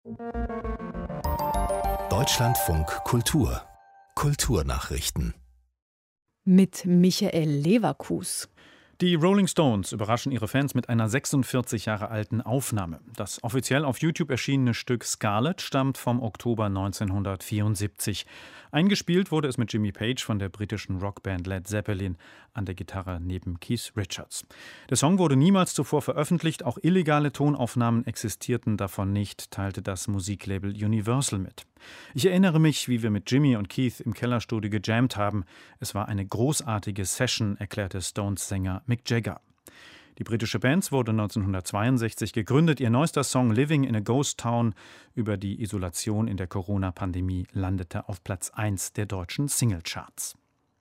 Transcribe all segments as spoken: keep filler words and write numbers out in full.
Deutschlandfunk Kultur. Kulturnachrichten. Mit Michael Leverkus. Die Rolling Stones überraschen ihre Fans mit einer sechsundvierzig Jahre alten Aufnahme. Das offiziell auf YouTube erschienene Stück Scarlet stammt vom Oktober neunzehnhundertvierundsiebzig. Eingespielt wurde es mit Jimmy Page von der britischen Rockband Led Zeppelin an der Gitarre neben Keith Richards. Der Song wurde niemals zuvor veröffentlicht, auch illegale Tonaufnahmen existierten davon nicht, teilte das Musiklabel Universal mit. Ich erinnere mich, wie wir mit Jimmy und Keith im Kellerstudio gejammt haben. Es war eine großartige Session, erklärte Stones-Sänger Mick Jagger. Die britische Band wurde neunzehnhundertzweiundsechzig gegründet. Ihr neuester Song Living in a Ghost Town über die Isolation in der Corona-Pandemie landete auf Platz eins der deutschen Singlecharts.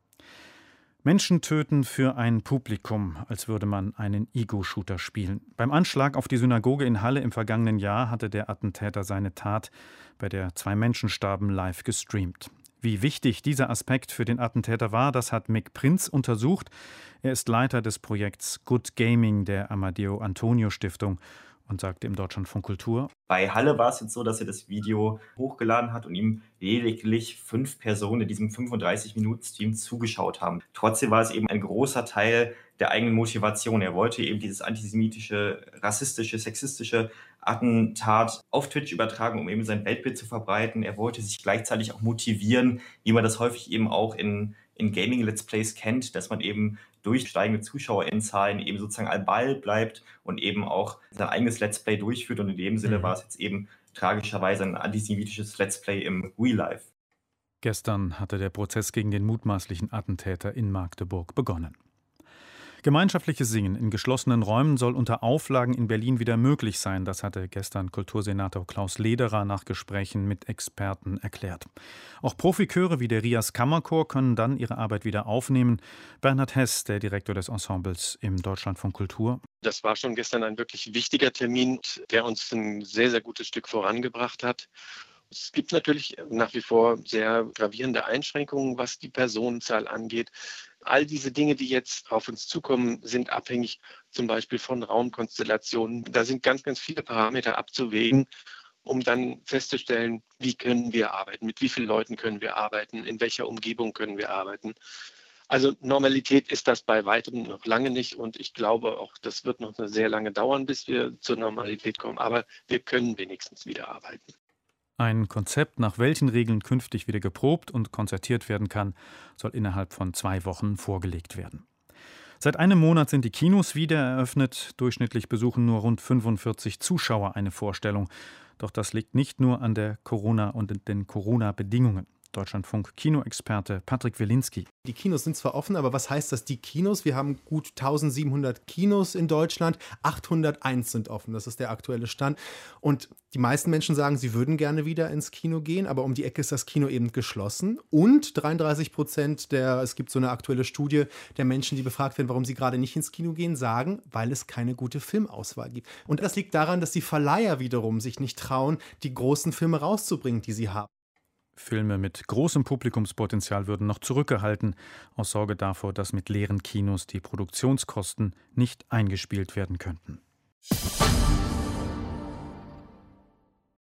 Menschen töten für ein Publikum, als würde man einen Ego-Shooter spielen. Beim Anschlag auf die Synagoge in Halle im vergangenen Jahr hatte der Attentäter seine Tat, bei der zwei Menschen starben, live gestreamt. Wie wichtig dieser Aspekt für den Attentäter war, das hat Mick Prinz untersucht. Er ist Leiter des Projekts Good Gaming der Amadeo Antonio Stiftung und sagte im Deutschlandfunk Kultur: Bei Halle war es jetzt so, dass er das Video hochgeladen hat und ihm lediglich fünf Personen in diesem fünfunddreißig-Minuten-Stream zugeschaut haben. Trotzdem war es eben ein großer Teil der eigenen Motivation. Er wollte eben dieses antisemitische, rassistische, sexistische Attentat auf Twitch übertragen, um eben sein Weltbild zu verbreiten. Er wollte sich gleichzeitig auch motivieren, wie man das häufig eben auch in, in Gaming-Let's Plays kennt, dass man eben durch steigende Zuschauerzahlen eben sozusagen am Ball bleibt und eben auch sein eigenes Let's Play durchführt. Und in dem Sinne mhm. war es jetzt eben tragischerweise ein antisemitisches Let's Play im Real Life. Gestern hatte der Prozess gegen den mutmaßlichen Attentäter in Magdeburg begonnen. Gemeinschaftliches Singen in geschlossenen Räumen soll unter Auflagen in Berlin wieder möglich sein. Das hatte gestern Kultursenator Klaus Lederer nach Gesprächen mit Experten erklärt. Auch Profichöre wie der Rias Kammerchor können dann ihre Arbeit wieder aufnehmen. Bernhard Hess, der Direktor des Ensembles im Deutschlandfunk Kultur: Das war schon gestern ein wirklich wichtiger Termin, der uns ein sehr, sehr gutes Stück vorangebracht hat. Es gibt natürlich nach wie vor sehr gravierende Einschränkungen, was die Personenzahl angeht. All diese Dinge, die jetzt auf uns zukommen, sind abhängig zum Beispiel von Raumkonstellationen. Da sind ganz, ganz viele Parameter abzuwägen, um dann festzustellen, wie können wir arbeiten, mit wie vielen Leuten können wir arbeiten, in welcher Umgebung können wir arbeiten. Also Normalität ist das bei weitem noch lange nicht und ich glaube auch, das wird noch sehr lange dauern, bis wir zur Normalität kommen. Aber wir können wenigstens wieder arbeiten. Ein Konzept, nach welchen Regeln künftig wieder geprobt und konzertiert werden kann, soll innerhalb von zwei Wochen vorgelegt werden. Seit einem Monat sind die Kinos wieder eröffnet. Durchschnittlich besuchen nur rund fünfundvierzig Zuschauer eine Vorstellung. Doch das liegt nicht nur an der Corona- und den Corona-Bedingungen. Deutschlandfunk-Kinoexperte Patrick Wilinski. Die Kinos sind zwar offen, aber was heißt das, die Kinos? Wir haben gut eintausendsiebenhundert Kinos in Deutschland, achthunderteins sind offen, das ist der aktuelle Stand. Und die meisten Menschen sagen, sie würden gerne wieder ins Kino gehen, aber um die Ecke ist das Kino eben geschlossen. Und dreiunddreißig Prozent der, es gibt so eine aktuelle Studie, der Menschen, die befragt werden, warum sie gerade nicht ins Kino gehen, sagen, weil es keine gute Filmauswahl gibt. Und das liegt daran, dass die Verleiher wiederum sich nicht trauen, die großen Filme rauszubringen, die sie haben. Filme mit großem Publikumspotenzial würden noch zurückgehalten, aus Sorge davor, dass mit leeren Kinos die Produktionskosten nicht eingespielt werden könnten.